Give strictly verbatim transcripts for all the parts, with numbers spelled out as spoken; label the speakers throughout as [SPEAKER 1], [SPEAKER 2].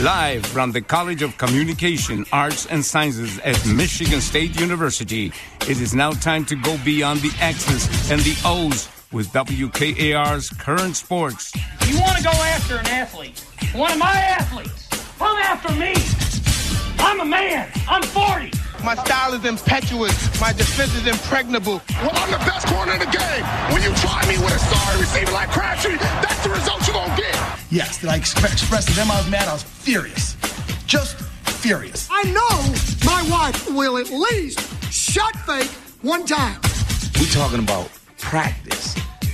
[SPEAKER 1] Live from the College of Communication, Arts, and Sciences at Michigan State University, it is now time to go beyond the X's and the O's with W K A R's Current Sports.
[SPEAKER 2] You want to go after an athlete, one of my athletes, come after me. I'm a man. I'm forty.
[SPEAKER 3] My style is impetuous. My defense is impregnable.
[SPEAKER 4] Well, I'm the best corner in the game. When you try me with a sorry receiver like Crabtree, that's the result you're going to get.
[SPEAKER 5] Yes, did I exp- express to them I was mad? I was furious. Just furious.
[SPEAKER 6] I know my wife will at least shot fake one time.
[SPEAKER 7] We're talking about practice,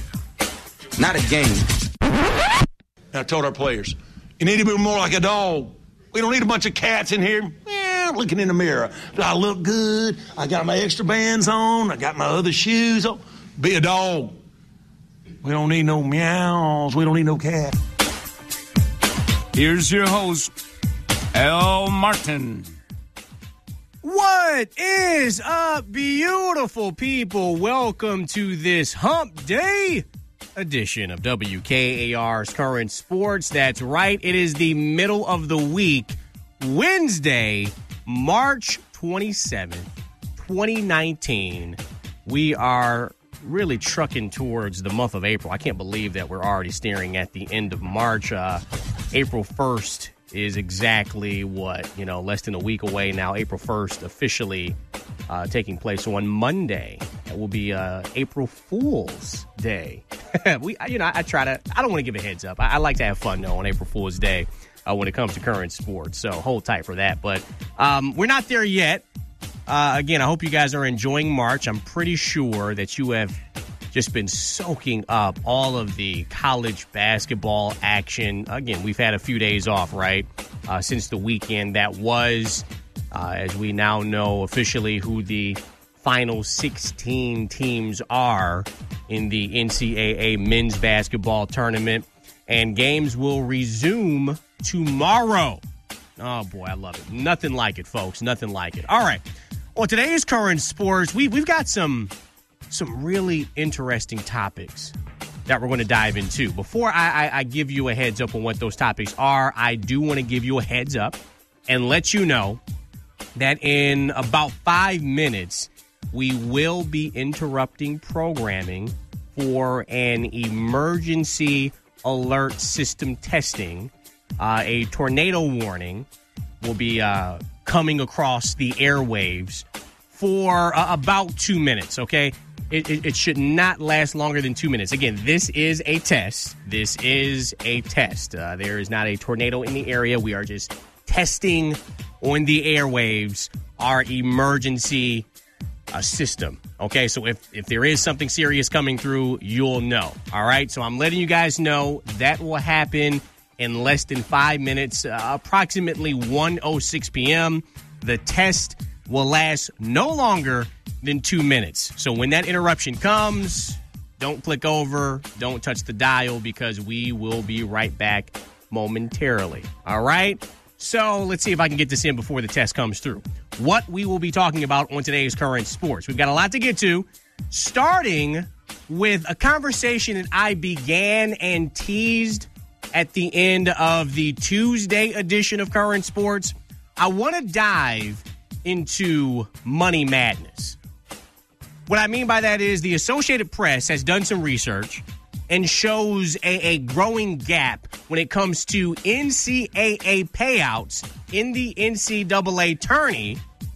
[SPEAKER 7] not a game.
[SPEAKER 8] I told our players, you need to be more like a dog. We don't need a bunch of cats in here eh, looking in the mirror. Do I look good? I got my extra bands on. I got my other shoes on. Be a dog. We don't need no meows. We don't need no cat.
[SPEAKER 1] Here's your host, Al Martin.
[SPEAKER 9] What is up, beautiful people? Welcome to this Hump Day edition of W K A R's Current Sports. That's right. It is the middle of the week, Wednesday, March twenty-seventh, twenty nineteen. We are really trucking towards the month of April. I can't believe that we're already staring at the end of March. Uh, April first is exactly what, you know, less than a week away now. April first officially uh, taking place on Monday. It will be uh, April Fool's Day. we, you know, I try to, I don't want to give a heads up. I, I like to have fun, though, on April Fool's Day uh, when it comes to current sports. So hold tight for that. But um, we're not there yet. Uh, again, I hope you guys are enjoying March. I'm pretty sure that you have just been soaking up all of the college basketball action. Again, we've had a few days off, right, uh, since the weekend that was, uh, as we now know officially who the final sixteen teams are in the N C double A men's basketball tournament. And games will resume tomorrow. Oh, boy, I love it. Nothing like it, folks. Nothing like it. All right. Well, today's Current Sports, we, we've got some some really interesting topics that we're going to dive into. Before I, I, I give you a heads up on what those topics are, I do want to give you a heads up and let you know that in about five minutes, we will be interrupting programming for an emergency alert system testing. Uh, a tornado warning will be uh, coming across the airwaves for uh, about two minutes, okay? It, it, it should not last longer than two minutes. Again, this is a test. This is a test. Uh, there is not a tornado in the area. We are just testing on the airwaves our emergency uh, system, okay? So if, if there is something serious coming through, you'll know, all right? So I'm letting you guys know that will happen in less than five minutes, uh, approximately one oh six p.m. The test will last no longer than two minutes. So when that interruption comes, don't click over, don't touch the dial, because we will be right back momentarily. All right? So let's see if I can get this in before the test comes through. What we will be talking about on today's Current Sports. We've got a lot to get to, starting with a conversation that I began and teased at the end of the Tuesday edition of Current Sports. I want to dive into Money Madness. What I mean by that is the Associated Press has done some research and shows a, a growing gap when it comes to N C double A payouts in the N C double A tourney,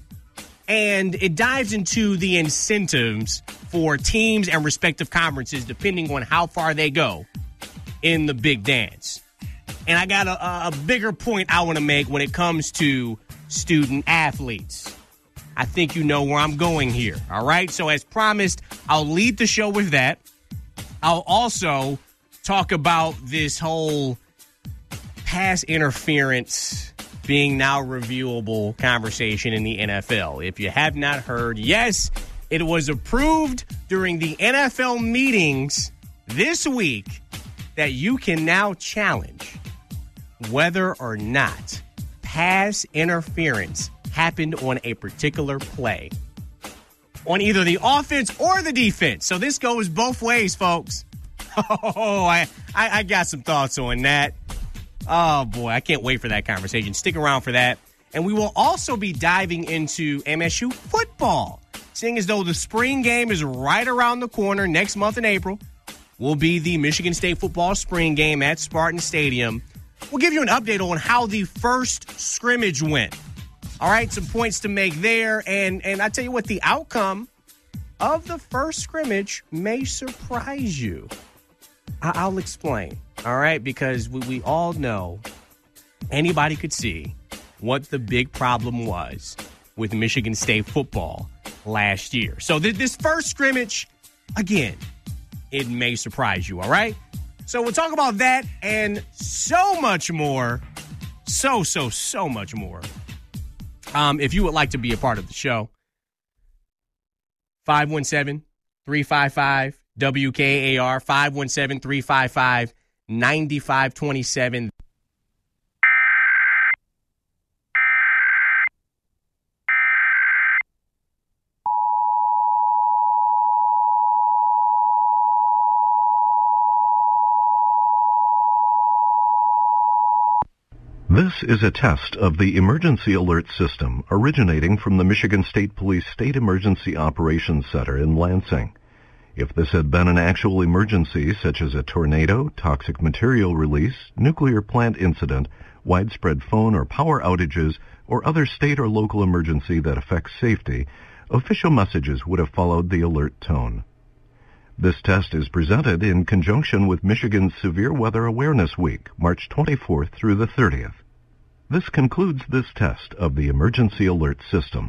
[SPEAKER 9] and it dives into the incentives for teams and respective conferences depending on how far they go in the big dance. And I got a, a bigger point I want to make when it comes to student athletes. I think you know where I'm going here, all right? So as promised, I'll lead the show with that. I'll also talk about this whole pass interference being now reviewable conversation in the N F L. If you have not heard, yes, it was approved during the N F L meetings this week that you can now challenge whether or not pass interference happened on a particular play, on either the offense or the defense. So this goes both ways, folks. Oh, I, I, I got some thoughts on that. Oh, boy, I can't wait for that conversation. Stick around for that. And we will also be diving into M S U football. Seeing as though the spring game is right around the corner next month in April, will be the Michigan State football spring game at Spartan Stadium. We'll give you an update on how the first scrimmage went. All right, some points to make there. And, and I tell you what, the outcome of the first scrimmage may surprise you. I- I'll explain, all right, because we, we all know anybody could see what the big problem was with Michigan State football last year. So th- this first scrimmage, again, it may surprise you, all right? So we'll talk about that and so much more. So, so, so much more. Um, if you would like to be a part of the show, five one seven, three five five, W K A R, five one seven, three five five, nine five two seven.
[SPEAKER 10] This is a test of the emergency alert system originating from the Michigan State Police State Emergency Operations Center in Lansing. If this had been an actual emergency, such as a tornado, toxic material release, nuclear plant incident, widespread phone or power outages, or other state or local emergency that affects safety, official messages would have followed the alert tone. This test is presented in conjunction with Michigan's Severe Weather Awareness Week, March twenty-fourth through the thirtieth. This concludes this test of the emergency alert system.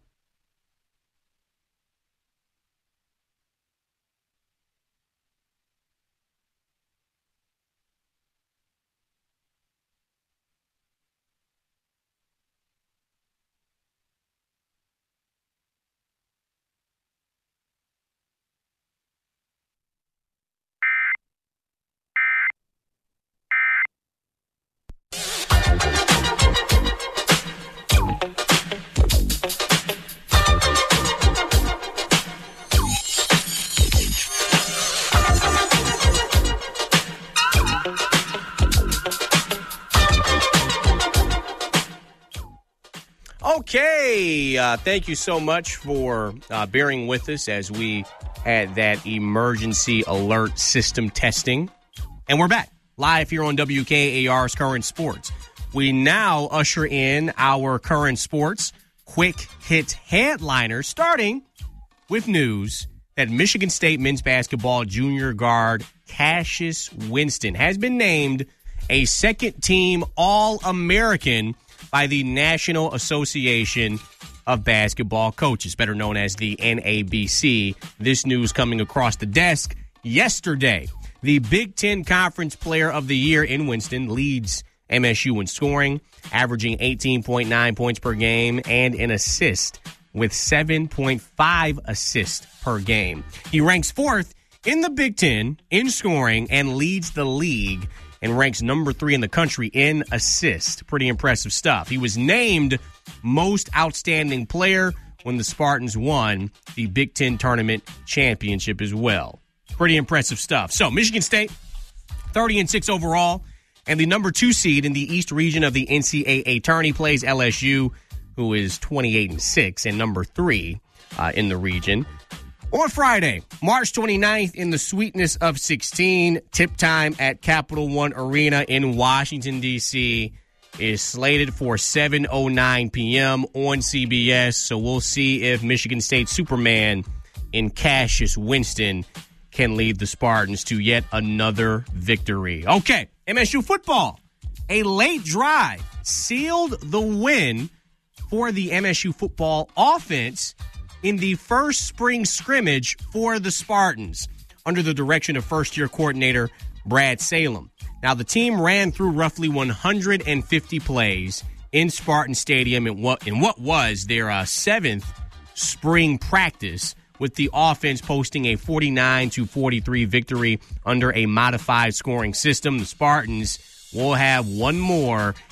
[SPEAKER 9] Okay, uh, thank you so much for uh, bearing with us as we had that emergency alert system testing. And we're back live here on W K A R's Current Sports. We now usher in our Current Sports quick hit headliner, starting with news that Michigan State men's basketball junior guard Cassius Winston has been named a second-team All-American by the National Association of Basketball Coaches, better known as the N A B C. This news coming across the desk yesterday. The Big Ten Conference Player of the Year in Winston leads M S U in scoring, averaging eighteen point nine points per game and an assist with seven point five assists per game. He ranks fourth in the Big Ten in scoring and leads the league and ranks number three in the country in assists. Pretty impressive stuff. He was named most outstanding player when the Spartans won the Big Ten tournament championship as well. Pretty impressive stuff. So Michigan State, thirty and six overall, and the number two seed in the East region of the N C double A tourney plays L S U, who is twenty-eight and six and number three uh, in the region. On Friday, March twenty-ninth, in the sweetness of sixteen, tip time at Capital One Arena in Washington, D C is slated for seven oh nine p.m. on C B S. So we'll see if Michigan State Superman in Cassius Winston can lead the Spartans to yet another victory. Okay, M S U football. A late drive sealed the win for the M S U football offense in the first spring scrimmage for the Spartans under the direction of first-year coordinator Brad Salem. Now, the team ran through roughly one hundred fifty plays in Spartan Stadium in what, in what was their uh, seventh spring practice, with the offense posting a forty-nine to forty-three victory under a modified scoring system. The Spartans will have one more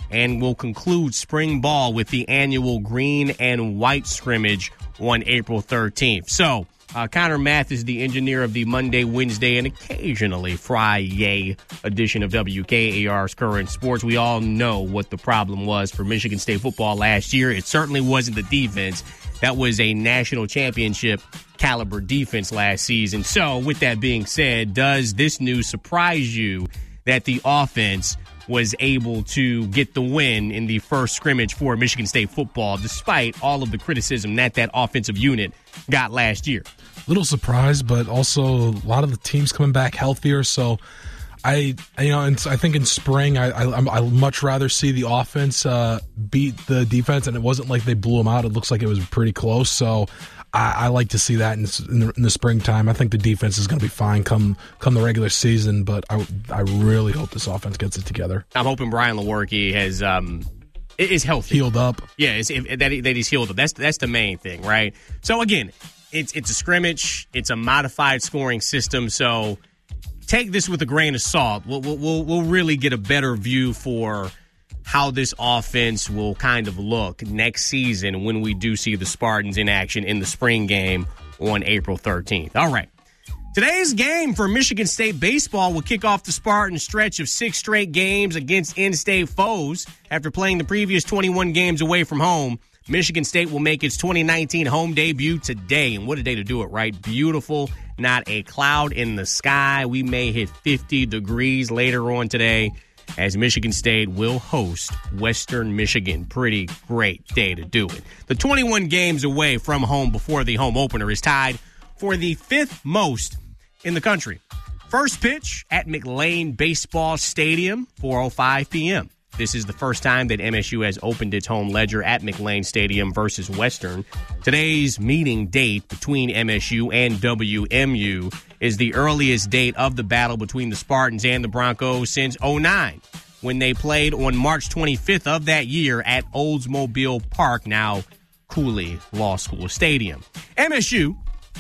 [SPEAKER 9] and will conclude spring ball with the annual green and white scrimmage on April thirteenth. So, uh, Connor Mathis, the engineer of the Monday, Wednesday, and occasionally Friday edition of W K A R's Current Sports. We all know what the problem was for Michigan State football last year. It certainly wasn't the defense. That was a national championship caliber defense last season. So, with that being said, does this news surprise you that the offense was able to get the win in the first scrimmage for Michigan State football, despite all of the criticism that that offensive unit got last year?
[SPEAKER 11] Little surprised, but also a lot of the teams coming back healthier. So, I, you know, and I think in spring, I, I, I'd much rather see the offense uh, beat the defense, and it wasn't like they blew them out. It looks like it was pretty close. So, I, I like to see that in, in, the, in the springtime. I think the defense is going to be fine come come the regular season, but I I really hope this offense gets it together.
[SPEAKER 9] I'm hoping Brian Lewerke has um is healthy,
[SPEAKER 11] healed up.
[SPEAKER 9] Yeah, it's, if, that he, that he's healed up. That's that's the main thing, right? So again, it's it's a scrimmage. It's a modified scoring system. So take this with a grain of salt. We'll we'll we'll really get a better view for how this offense will kind of look next season when we do see the Spartans in action in the spring game on April thirteenth. All right. Today's game for Michigan State baseball will kick off the Spartans' stretch of six straight games against in-state foes. After playing the previous twenty-one games away from home, Michigan State will make its twenty nineteen home debut today. And what a day to do it, right? Beautiful, not a cloud in the sky. We may hit fifty degrees later on today, as Michigan State will host Western Michigan. Pretty great day to do it. The twenty-one games away from home before the home opener is tied for the fifth most in the country. First pitch at McLane Baseball Stadium, four oh five p.m. This is the first time that M S U has opened its home ledger at McLane Stadium versus Western. Today's meeting date between M S U and W M U is the earliest date of the battle between the Spartans and the Broncos since oh nine, when they played on March twenty-fifth of that year at Oldsmobile Park, now Cooley Law School Stadium. M S U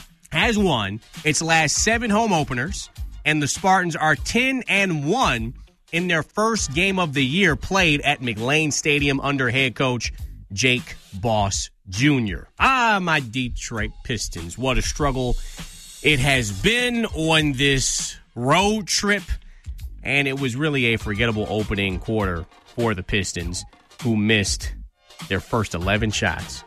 [SPEAKER 9] has won its last seven home openers, and the Spartans are ten and one in their first game of the year played at McLane Stadium under head coach Jake Boss Junior Ah, my Detroit Pistons. What a struggle it has been on this road trip, and it was really a forgettable opening quarter for the Pistons, who missed their first eleven shots,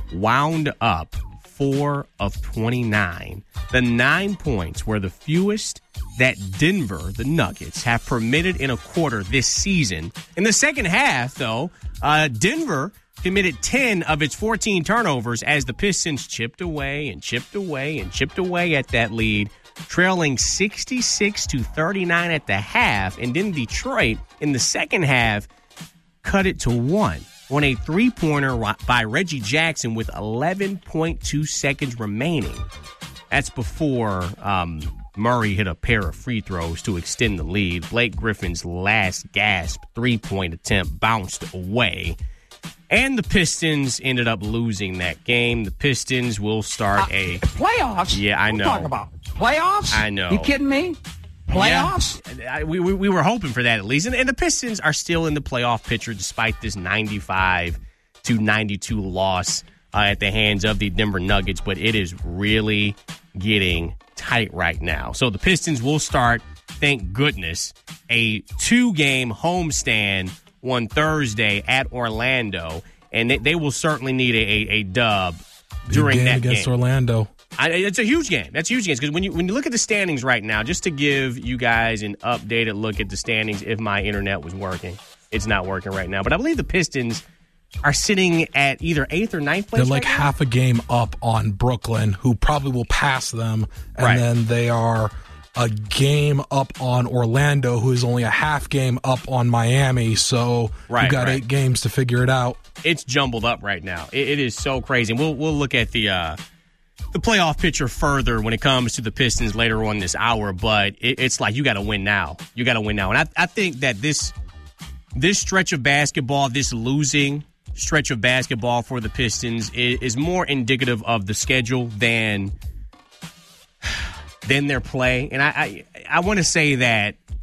[SPEAKER 9] wound up four of twenty-nine. The nine points were the fewest that Denver, the Nuggets, have permitted in a quarter this season. In the second half, though, uh, Denver committed ten of its fourteen turnovers as the Pistons chipped away and chipped away and chipped away at that lead, trailing sixty-six to thirty-nine at the half. And then Detroit, in the second half, cut it to one on a three-pointer by Reggie Jackson with eleven point two seconds remaining. That's before um, Murray hit a pair of free throws to extend the lead. Blake Griffin's last gasp three-point attempt bounced away, and the Pistons ended up losing that game. The Pistons will start
[SPEAKER 12] uh,
[SPEAKER 9] a...
[SPEAKER 12] Playoffs?
[SPEAKER 9] Yeah, I know.
[SPEAKER 12] What are you talking about? Playoffs?
[SPEAKER 9] I know.
[SPEAKER 12] You kidding me? Playoffs?
[SPEAKER 9] Yeah, I, we, we we were hoping for that at least. And, and the Pistons are still in the playoff picture despite this ninety-five to ninety-two loss uh, at the hands of the Denver Nuggets. But it is really getting tight right now. So the Pistons will start, thank goodness, a two-game homestand on Thursday at Orlando. And they, they will certainly need a, a, a dub during
[SPEAKER 11] game
[SPEAKER 9] that
[SPEAKER 11] against
[SPEAKER 9] game.
[SPEAKER 11] Orlando.
[SPEAKER 9] I, it's a huge game. That's a huge game because when you when you look at the standings right now, just to give you guys an updated look at the standings, if my internet was working, it's not working right now. But I believe the Pistons are sitting at either eighth or ninth place.
[SPEAKER 11] They're like
[SPEAKER 9] right
[SPEAKER 11] half
[SPEAKER 9] now.
[SPEAKER 11] a game up on Brooklyn, who probably will pass them, and
[SPEAKER 9] Right.
[SPEAKER 11] then they are a game up on Orlando, who is only a half game up on Miami. So
[SPEAKER 9] Right,
[SPEAKER 11] you got
[SPEAKER 9] right.
[SPEAKER 11] eight games to figure it out.
[SPEAKER 9] It's jumbled up right now. It, it is so crazy. And we'll we'll look at the uh, the playoff picture further when it comes to the Pistons later on this hour. But it, it's like you got to win now. You got to win now. And I, I think that this this stretch of basketball, this losing stretch of basketball for the Pistons, is, is more indicative of the schedule than than their play. And I I, I want to say that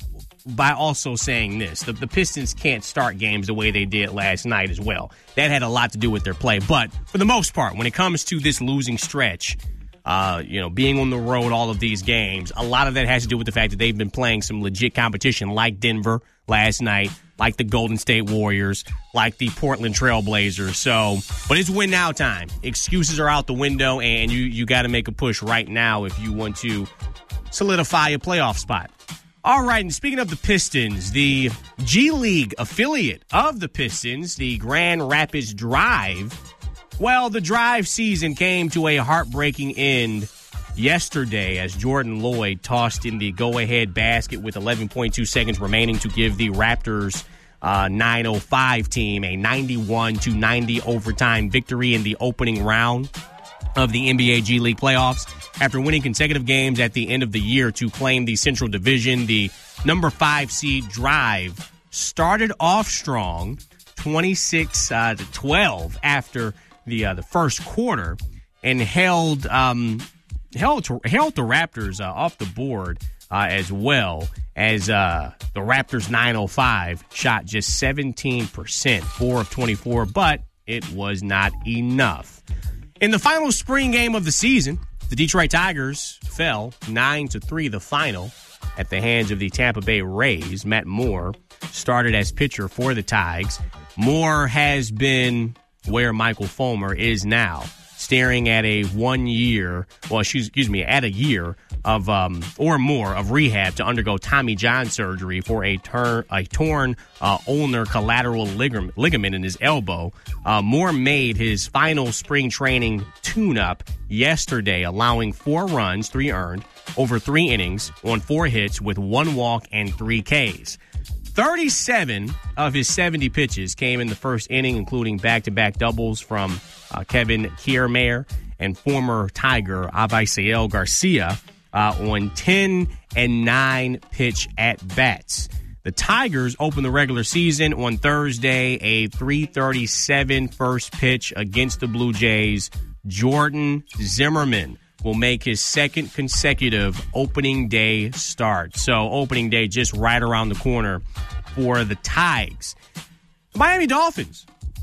[SPEAKER 9] by also saying this. The, the Pistons can't start games the way they did last night as well. That had a lot to do with their play. But for the most part, when it comes to this losing stretch, uh, you know, being on the road all of these games, a lot of that has to do with the fact that they've been playing some legit competition like Denver last night, like the Golden State Warriors, like the Portland Trail Blazers. So, but it's win now time. Excuses are out the window, and you, you got to make a push right now if you want to solidify a playoff spot. All right, and speaking of the Pistons, the G League affiliate of the Pistons, the Grand Rapids Drive, well, the Drive season came to a heartbreaking end yesterday as Jordan Lloyd tossed in the go-ahead basket with eleven point two seconds remaining to give the Raptors uh, nine oh five team a ninety-one to ninety overtime victory in the opening round of the N B A G League playoffs. After winning consecutive games at the end of the year to claim the Central Division, the number five seed Drive started off strong, twenty-six to twelve after the uh, the first quarter, and held um, held to, held the Raptors uh, off the board uh, as well as uh, the Raptors nine oh five shot just seventeen percent, four of twenty-four, but it was not enough. In the final spring game of the season, the Detroit Tigers fell nine to three the final at the hands of the Tampa Bay Rays. Matt Moore started as pitcher for the Tigers. Moore has been where Michael Fulmer is now, staring at a one-year, well, excuse me, at a year of um, or more of rehab to undergo Tommy John surgery for a, ter- a torn uh, ulnar collateral lig- ligament in his elbow. Uh, Moore made his final spring training tune-up yesterday, allowing four runs, three earned, over three innings on four hits with one walk and three Ks. thirty-seven of his seventy pitches came in the first inning, including back-to-back doubles from uh, Kevin Kiermaier and former Tiger Avisail Garcia uh, on ten and nine pitch at-bats. The Tigers opened the regular season on Thursday, a three thirty-seven first pitch against the Blue Jays. Jordan Zimmerman will make his second consecutive opening day start. So opening day just right around the corner for the Tigers. The Miami Dolphins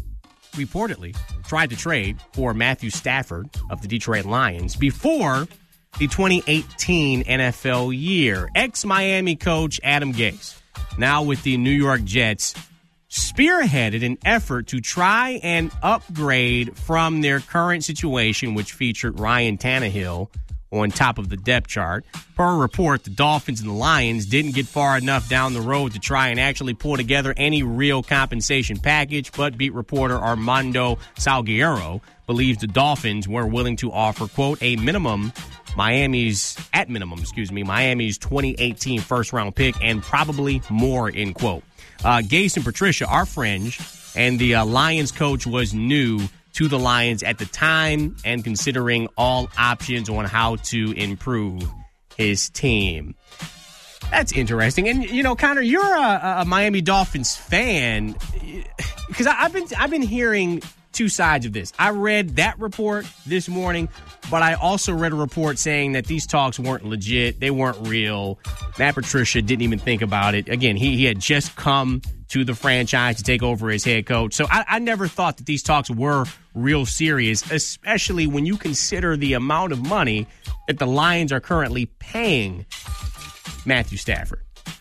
[SPEAKER 9] reportedly tried to trade for Matthew Stafford of the Detroit Lions before the twenty eighteen N F L year. Ex-Miami coach Adam Gase, now with the New York Jets, spearheaded an effort to try and upgrade from their current situation, which featured Ryan Tannehill on top of the depth chart. Per a report, the Dolphins and the Lions didn't get far enough down the road to try and actually pull together any real compensation package, but beat reporter Armando Salguero believes the Dolphins were willing to offer, quote, a minimum Miami's, at minimum, excuse me, Miami's twenty eighteen first-round pick and probably more, end quote. Uh, Gase and Patricia are fringe, and the uh, Lions coach was new to the Lions at the time and considering all options on how to improve his team. That's interesting. And, you know, Connor, you're a, a Miami Dolphins fan, because I've been I've been hearing two sides of this. I read that report this morning, but I also read a report saying that these talks weren't legit. They weren't real. Matt Patricia didn't even think about it. Again, he, he had just come to the franchise to take over as head coach. So I, I never thought that these talks were real serious, especially when you consider the amount of money that the Lions are currently paying Matthew Stafford.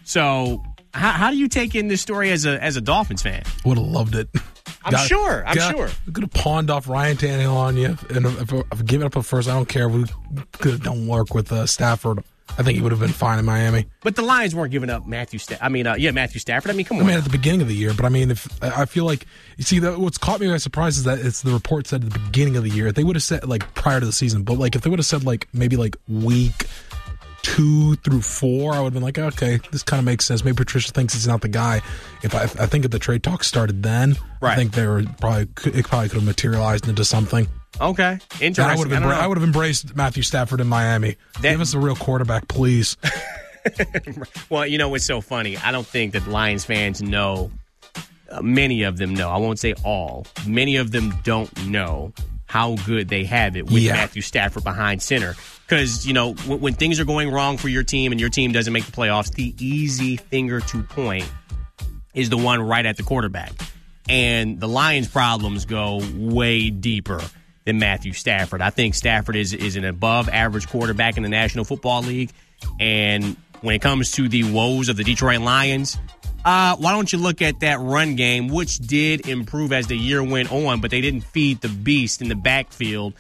[SPEAKER 9] So how, how do you take in this story as a as a Dolphins fan?
[SPEAKER 11] Would have loved it.
[SPEAKER 9] I'm
[SPEAKER 11] got,
[SPEAKER 9] sure. I'm
[SPEAKER 11] got,
[SPEAKER 9] sure.
[SPEAKER 11] We could have pawned off Ryan Tannehill on you, and if, if, if given up a first, I don't care. We could have done work with uh, Stafford. I think he would have been fine in Miami.
[SPEAKER 9] But the Lions weren't giving up Matthew Stafford. I mean, uh, yeah, Matthew Stafford. I mean, come on.
[SPEAKER 11] I mean, at the beginning of the year, but I mean, if I feel like you see that what's caught me by surprise is that it's the report said at the beginning of the year. They would have said like prior to the season, but like if they would have said like maybe like week two through four, I would have been like, okay, this kind of makes sense. Maybe Patricia thinks he's not the guy. If I, I think if the trade talk started then,
[SPEAKER 9] right.
[SPEAKER 11] I think they were probably it probably could have materialized into something.
[SPEAKER 9] Okay, interesting.
[SPEAKER 11] I would have embra- I would have embraced Matthew Stafford in Miami. That, Give us a real quarterback, please.
[SPEAKER 9] Well, you know what's so funny? I don't think that Lions fans know. Uh, many of them know. I won't say all. Many of them don't know how good they have it with
[SPEAKER 11] yeah.
[SPEAKER 9] Matthew Stafford behind center. Because, you know, when, when things are going wrong for your team and your team doesn't make the playoffs, the easy finger to point is the one right at the quarterback. And the Lions' problems go way deeper than Matthew Stafford. I think Stafford is, is an above-average quarterback in the National Football League. And when it comes to the woes of the Detroit Lions, uh, why don't you look at that run game, which did improve as the year went on, but they didn't feed the beast in the backfield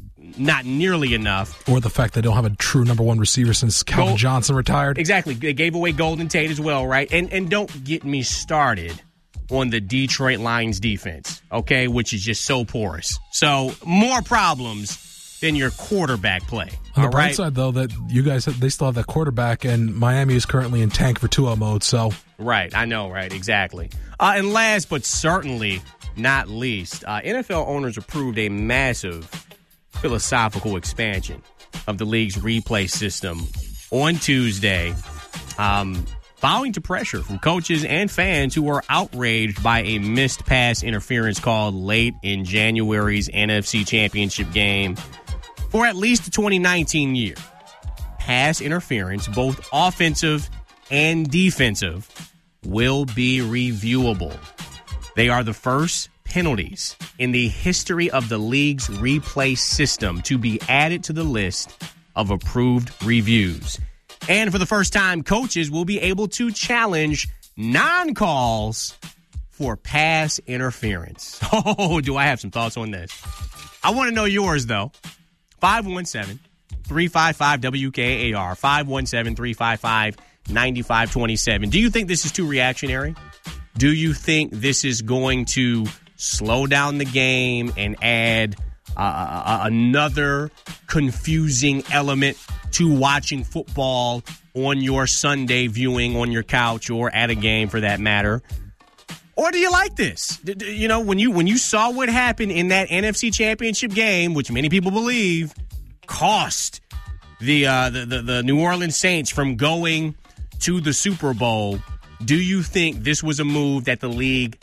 [SPEAKER 9] not nearly enough.
[SPEAKER 11] Or the fact they don't have a true number one receiver since Calvin Gold, Johnson retired.
[SPEAKER 9] Exactly. They gave away Golden Tate as well, right? And and don't get me started on the Detroit Lions defense, okay, which is just so porous. So more problems than your quarterback play.
[SPEAKER 11] On the
[SPEAKER 9] all
[SPEAKER 11] bright
[SPEAKER 9] right?
[SPEAKER 11] side, though, that you guys they still have that quarterback, and Miami is currently in tank for two oh mode. So
[SPEAKER 9] right, I know, right, exactly. Uh, and last but certainly not least, uh, N F L owners approved a massive philosophical expansion of the league's replay system on Tuesday, um, bowing to pressure from coaches and fans who were outraged by a missed pass interference called late in January's N F C Championship game for at least the twenty nineteen year. Pass interference, both offensive and defensive, will be reviewable. They are the first penalties in the history of the league's replay system to be added to the list of approved reviews. And for the first time, coaches will be able to challenge non-calls for pass interference. Oh, do I have some thoughts on this? I want to know yours, though. five one seven, three five five, W K A R, five one seven, three five five, nine five two seven. Do you think this is too reactionary? Do you think this is going to slow down the game and add uh, another confusing element to watching football on your Sunday viewing on your couch or at a game for that matter? Or do you like this? You know, when you when you saw what happened in that N F C Championship game, which many people believe cost the uh, the, the, the New Orleans Saints from going to the Super Bowl, do you think this was a move that the league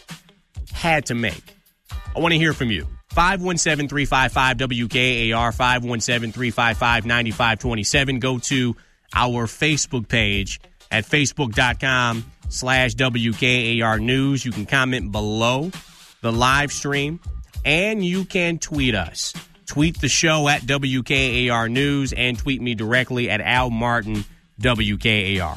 [SPEAKER 9] had to make? I want to hear from you. five one seven, three five five, W K A R, five one seven, three five five, nine five two seven. Go to our Facebook page at facebook.com slash WKAR News. You can comment below the live stream, and you can tweet us. Tweet the show at W K A R News and tweet me directly at Al Martin W K A R.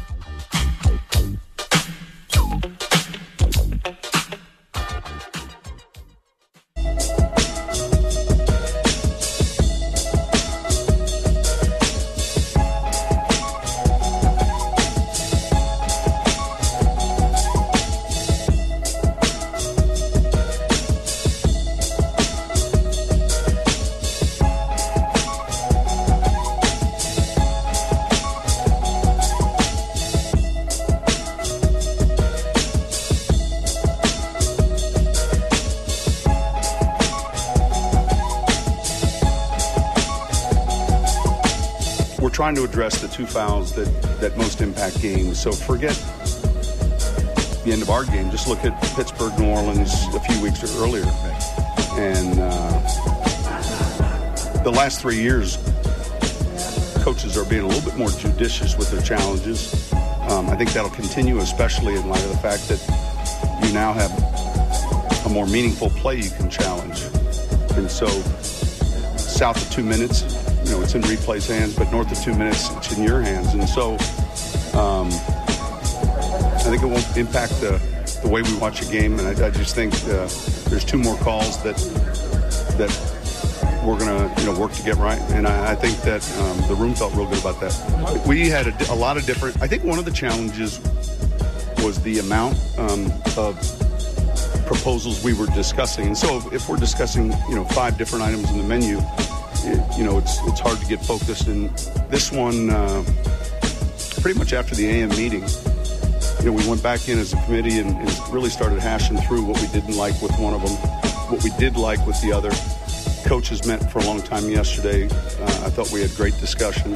[SPEAKER 13] Trying to address the two fouls that, that most impact games. So forget the end of our game. Just look at Pittsburgh, New Orleans a few weeks earlier. And uh, the last three years, coaches are being a little bit more judicious with their challenges. Um, I think that'll continue, especially in light of the fact that you now have a more meaningful play you can challenge. And so south of two minutes, you know, it's in replay's hands, but north of two minutes, it's in your hands. And so um, I think it won't impact the, the way we watch a game. And I, I just think uh, there's two more calls that that we're going to, you know, work to get right. And I, I think that um, the room felt real good about that. We had a, a lot of different, I think one of the challenges was the amount um, of proposals we were discussing. And so if we're discussing, you know, five different items in the menu, It, you know, it's it's hard to get focused. And this one, uh, pretty much after the A M meeting, you know, we went back in as a committee and, and really started hashing through what we didn't like with one of them, what we did like with the other. Coaches met for a long time yesterday. Uh, I thought we had great discussion.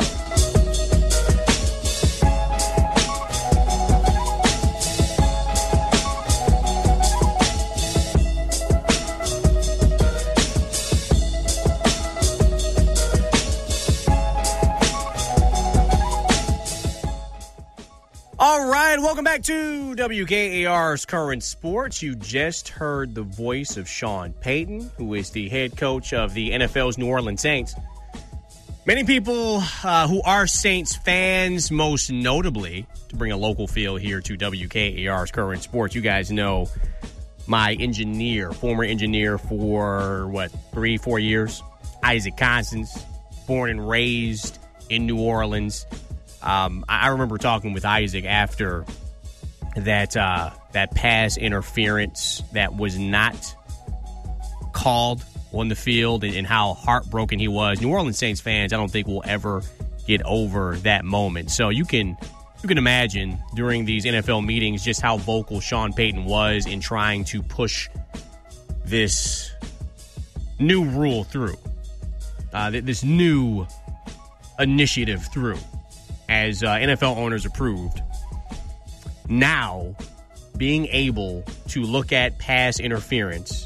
[SPEAKER 9] Welcome back to W K A R's Current Sports. You just heard the voice of Sean Payton, who is the head coach of the N F L's New Orleans Saints. Many people uh, who are Saints fans, most notably, to bring a local feel here to W K A R's Current Sports, you guys know my engineer, former engineer for, what, three, four years, Isaac Constance, born and raised in New Orleans. Um, I remember talking with Isaac after that uh, that pass interference that was not called on the field and, and how heartbroken he was. New Orleans Saints fans, I don't think will ever get over that moment. So you can you can imagine during these N F L meetings just how vocal Sean Payton was in trying to push this new rule through, uh, this new initiative through, as uh, N F L owners approved. Now, being able to look at pass interference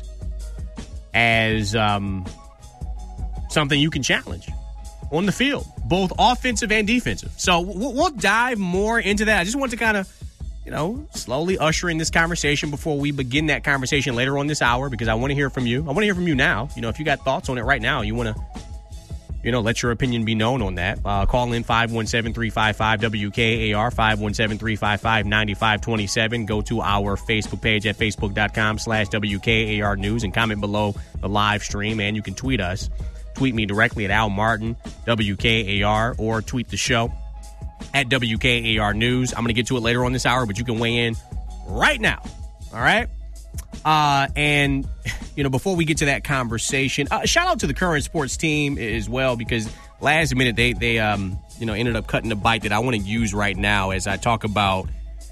[SPEAKER 9] as um, something you can challenge on the field, both offensive and defensive. So we'll, we'll dive more into that. I just want to kind of, you know, slowly usher in this conversation before we begin that conversation later on this hour, because I want to hear from you. I want to hear from you now. You know, if you got thoughts on it right now, you want to, you know, let your opinion be known on that. Uh, call in five one seven, three five five, W K A R, five one seven, three five five, nine five two seven. Go to our Facebook page at facebook.com slash WKAR News and comment below the live stream. And you can tweet us. Tweet me directly at Al Martin, W K A R, or tweet the show at W K A R News. I'm going to get to it later on this hour, but you can weigh in right now. All right? Uh, and, you know, before we get to that conversation, uh, shout out to the Current Sports team as well, because last minute they, they um, you know, ended up cutting a bite that I want to use right now as I talk about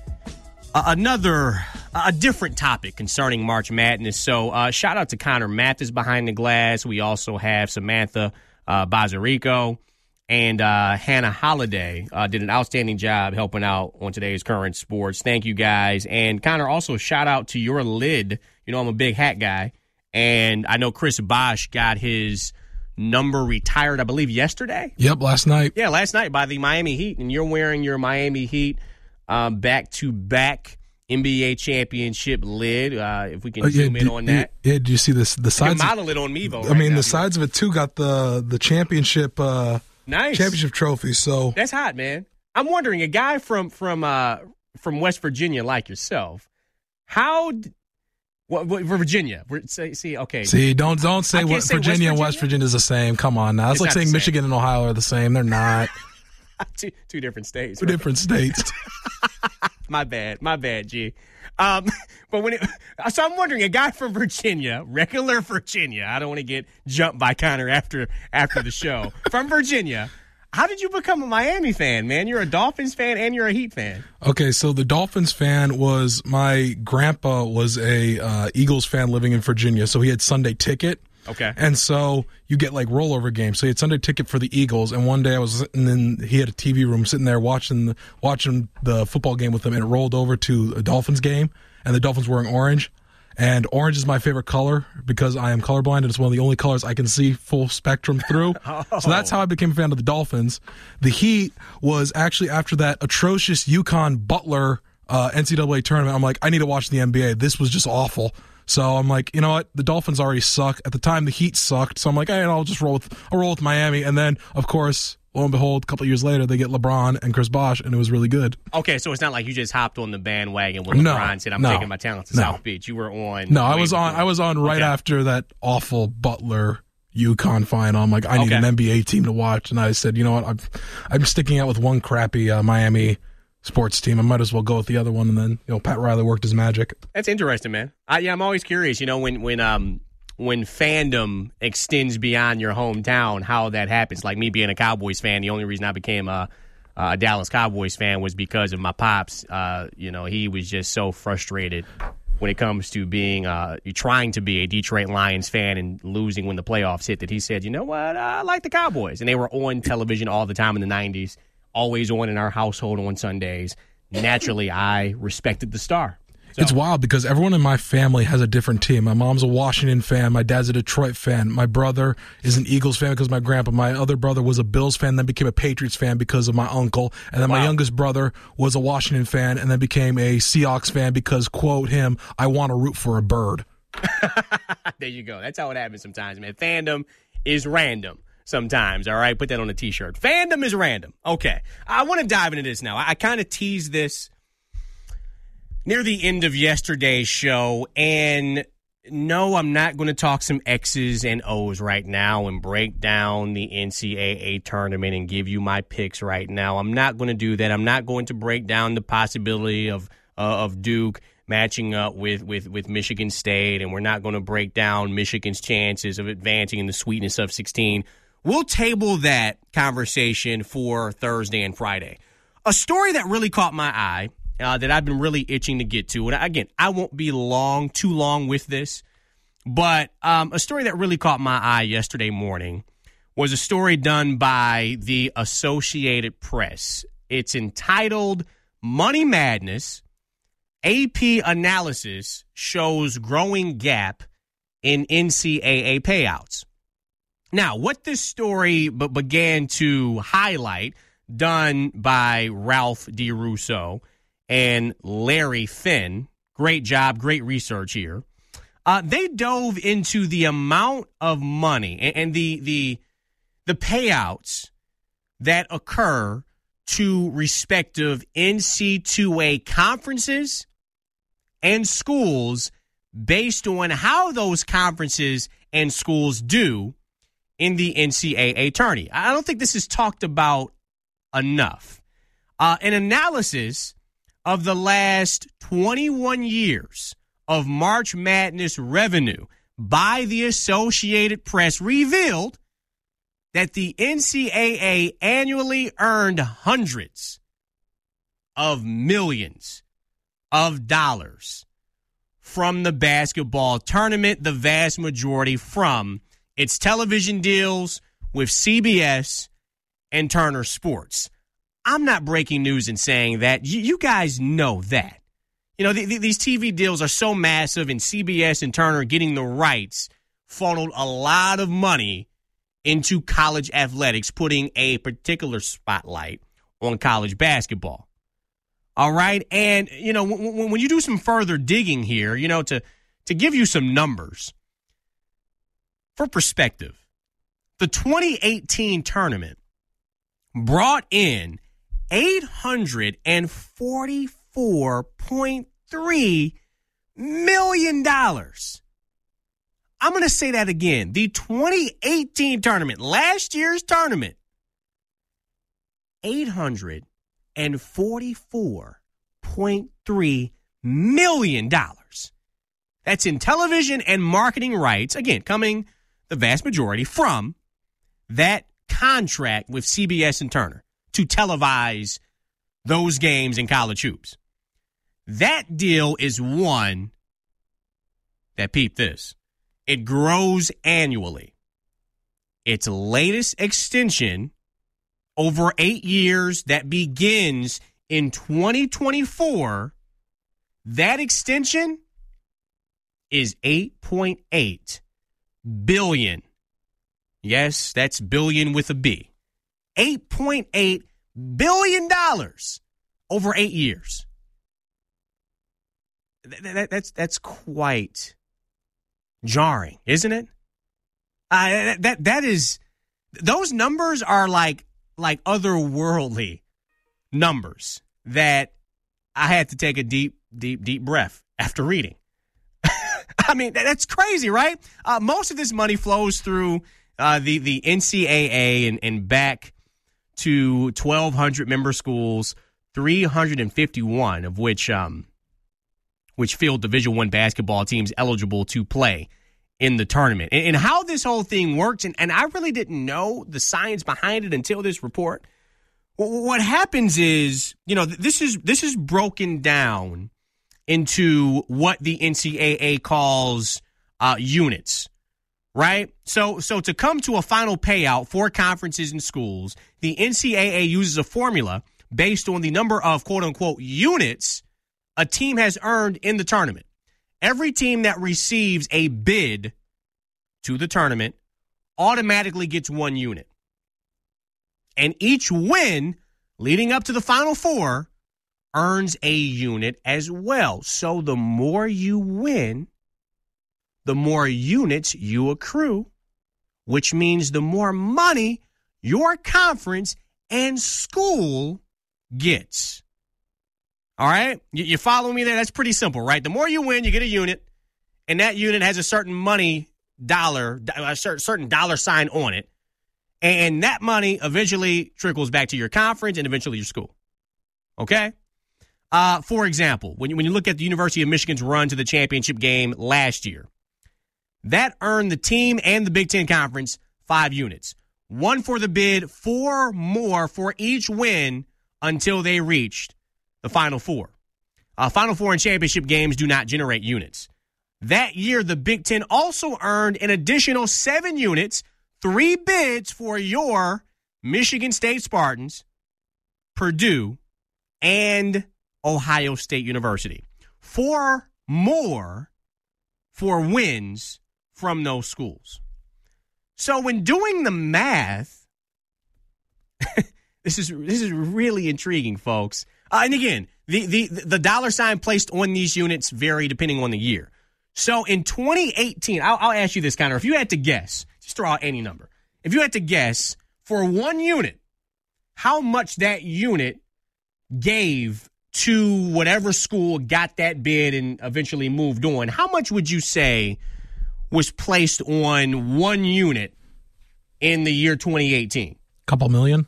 [SPEAKER 9] uh, another, a different topic concerning March Madness. So uh, shout out to Connor Mathis behind the glass. We also have Samantha uh, Bazarico and uh, Hannah Holiday uh, did an outstanding job helping out on today's Current Sports. Thank you, guys. And, Connor, also shout out to your lid. You know, I'm a big hat guy. And I know Chris Bosh got his number retired, I believe, yesterday?
[SPEAKER 11] Yep, last night.
[SPEAKER 9] Yeah, last night by the Miami Heat. And you're wearing your Miami Heat um, back-to-back N B A championship lid. Uh, if we can uh, yeah, zoom in
[SPEAKER 11] did,
[SPEAKER 9] on that.
[SPEAKER 11] Yeah, do you see this? The sides?
[SPEAKER 9] You can model it on Mevo.
[SPEAKER 11] I
[SPEAKER 9] right
[SPEAKER 11] mean,
[SPEAKER 9] now,
[SPEAKER 11] the sides of it, too, got the, the championship uh
[SPEAKER 9] Nice
[SPEAKER 11] championship trophy. So
[SPEAKER 9] that's hot, man. I'm wondering, a guy from from uh, from West Virginia like yourself, how? D- what, what Virginia? See, see, okay.
[SPEAKER 11] See, don't don't say what
[SPEAKER 9] say
[SPEAKER 11] Virginia,
[SPEAKER 9] Virginia
[SPEAKER 11] and West Virginia is the same. Come on now, it's,
[SPEAKER 9] It's
[SPEAKER 11] like
[SPEAKER 9] not
[SPEAKER 11] saying
[SPEAKER 9] the same.
[SPEAKER 11] Michigan and Ohio are the same. They're not.
[SPEAKER 9] two, two different states.
[SPEAKER 11] Two
[SPEAKER 9] right?
[SPEAKER 11] different states.
[SPEAKER 9] My bad, my bad, G. Um, but when it, so I'm wondering, a guy from Virginia, regular Virginia. I don't want to get jumped by Connor after after the show. From Virginia. How did you become a Miami fan, man? You're a Dolphins fan and you're a Heat fan.
[SPEAKER 11] Okay, so the Dolphins fan was my grandpa was a uh, Eagles fan living in Virginia, so he had Sunday ticket.
[SPEAKER 9] Okay.
[SPEAKER 11] And so you get like rollover games. So he had Sunday ticket for the Eagles, and one day I was sitting in, he had a T V room sitting there watching the, watching the football game with him, and it rolled over to a Dolphins game, and the Dolphins were wearing orange. And orange is my favorite color because I am colorblind, and it's one of the only colors I can see full spectrum through. oh. So that's how I became a fan of the Dolphins. The Heat was actually after that atrocious UConn Butler uh, N C double A tournament. I'm like, I need to watch the N B A. This was just awful. So I'm like, you know what? The Dolphins already suck. At the time, the Heat sucked. So I'm like, hey, I'll just roll with I'll roll with Miami. And then, of course, lo and behold, a couple of years later, they get LeBron and Chris Bosh, and it was really good.
[SPEAKER 9] Okay, so it's not like you just hopped on the bandwagon when
[SPEAKER 11] No,
[SPEAKER 9] LeBron said, I'm
[SPEAKER 11] no,
[SPEAKER 9] taking my talents to
[SPEAKER 11] no.
[SPEAKER 9] South Beach. You were on.
[SPEAKER 11] No, I was on. I was on right
[SPEAKER 9] Okay.
[SPEAKER 11] after that awful Butler UConn final. I'm like, I need
[SPEAKER 9] Okay.
[SPEAKER 11] an N B A team to watch, and I said, you know what? I'm I'm sticking out with one crappy uh, Miami sports team. I might as well go with the other one. And then, you know, Pat Riley worked his magic.
[SPEAKER 9] That's interesting, man. I, yeah, I'm always curious. You know, when when um when fandom extends beyond your hometown, how that happens. Like me being a Cowboys fan, the only reason I became a, a Dallas Cowboys fan was because of my pops. Uh, you know, he was just so frustrated when it comes to being uh, trying to be a Detroit Lions fan and losing when the playoffs hit that he said, you know what, I like the Cowboys. And they were on television all the time in the nineties, always on in our household on Sundays. Naturally, I respected the star. So.
[SPEAKER 11] It's wild because everyone in my family has a different team. My mom's a Washington fan. My dad's a Detroit fan. My brother is an Eagles fan because of my grandpa. My other brother was a Bills fan, then became a Patriots fan because of my uncle. And then wow. my youngest brother was a Washington fan and then became a Seahawks fan because, quote him, I want to root for a bird.
[SPEAKER 9] There you go. That's how it happens sometimes, man. Fandom is random sometimes, all right? Put that on a T-shirt. Fandom is random. Okay. I want to dive into this now. I, I kind of teased this near the end of yesterday's show, and no, I'm not going to talk some X's and O's right now and break down the N C double A tournament and give you my picks right now. I'm not going to do that. I'm not going to break down the possibility of uh, of Duke matching up with, with, with Michigan State, and we're not going to break down Michigan's chances of advancing in the sweetness of sixteen. We'll table that conversation for Thursday and Friday. A story that really caught my eye, uh, that I've been really itching to get to, and again, I won't be long, too long with this, but um, a story that really caught my eye yesterday morning was a story done by the Associated Press. It's entitled Money Madness. A P analysis shows growing gap in N C double A payouts. Now, what this story b- began to highlight, done by Ralph DeRusso and Larry Finn, great job, great research here. Uh, they dove into the amount of money and, and the the the payouts that occur to respective N C double A conferences and schools based on how those conferences and schools do in the N C double A tourney. I don't think this is talked about enough. Uh, an analysis of the last twenty-one years of March Madness revenue by the Associated Press revealed that the N C double A annually earned hundreds of millions of dollars from the basketball tournament, the vast majority from its television deals with C B S and Turner Sports. I'm not breaking news in saying that. You, you guys know that. You know, the, the, these T V deals are so massive, and C B S and Turner getting the rights funneled a lot of money into college athletics, putting a particular spotlight on college basketball. All right. And, you know, when, when you do some further digging here, you know, to, to give you some numbers for perspective, the twenty eighteen tournament brought in eight hundred forty-four point three million dollars. I'm going to say that again. The twenty eighteen tournament, last year's tournament, eight hundred forty-four point three million dollars. That's in television and marketing rights, again, coming the vast majority from that contract with C B S and Turner to televise those games in college hoops. That deal is one that, peep this, it grows annually. Its latest extension over eight years that begins in twenty twenty-four, that extension is eight point eight billion dollars. Yes, that's billion with a B. eight point eight billion dollars over eight years. That, that, that's, that's quite jarring, isn't it? Uh, that that is, those numbers are like like otherworldly numbers that I had to take a deep, deep, deep breath after reading. I mean, that's crazy, right? Uh, most of this money flows through uh, the, the N C double A and, and back to twelve hundred member schools, three hundred fifty-one of which um, which field Division I basketball teams eligible to play in the tournament. And, and how this whole thing works, and, and I really didn't know the science behind it until this report. What happens is, you know, this is this is broken down into what the N C double A calls uh, units, right? So, so to come to a final payout for conferences and schools, the N C double A uses a formula based on the number of quote unquote units a team has earned in the tournament. Every team that receives a bid to the tournament automatically gets one unit. And each win leading up to the Final Four earns a unit as well. So the more you win, the more units you accrue, which means the more money your conference and school gets. All right? You, you follow me there? That's pretty simple, right? The more you win, you get a unit, and that unit has a certain money dollar, a certain dollar sign on it, and that money eventually trickles back to your conference and eventually your school. Okay? Uh, for example, when you, when you look at the University of Michigan's run to the championship game last year, that earned the team and the Big Ten Conference five units. One for the bid, four more for each win until they reached the Final Four. Uh, Final Four and championship games do not generate units. That year, the Big Ten also earned an additional seven units, three bids for your Michigan State Spartans, Purdue, and Ohio State University. Four more for wins from those schools. So when doing the math, this is this is really intriguing, folks. Uh, and again, the, the the dollar sign placed on these units vary depending on the year. So in twenty eighteen, I'll, I'll ask you this, Connor. If you had to guess, just throw out any number. If you had to guess for one unit, how much that unit gave to whatever school got that bid and eventually moved on, how much would you say was placed on one unit in the year twenty eighteen?
[SPEAKER 11] Couple million.